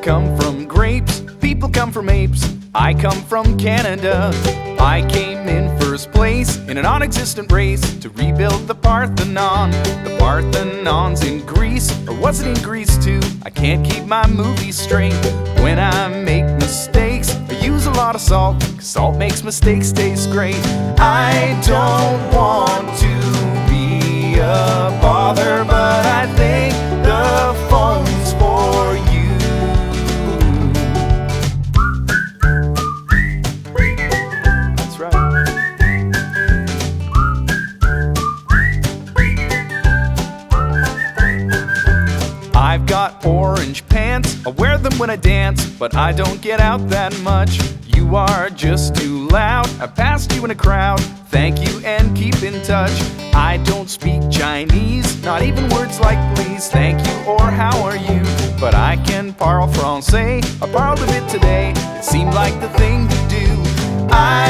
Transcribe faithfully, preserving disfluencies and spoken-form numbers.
come from grapes, people come from apes. I come from Canada. I came in first place in a non-existent race to rebuild the Parthenon. The Parthenon's in Greece, or was it in Greece too? I can't keep my movies straight. When I make mistakes, I use a lot of salt, 'cause salt makes mistakes taste great. I don't want to be a bother, but I think the phone's for you. That's right. I've got orange pants, I wear them when I dance, but I don't get out that much. You are just too loud, I passed you in a crowd. Thank you and keep in touch. I don't speak Chinese, not even words like please, thank you or how are you. But I can parle français, I borrowed a bit today. It seemed like the thing to do. I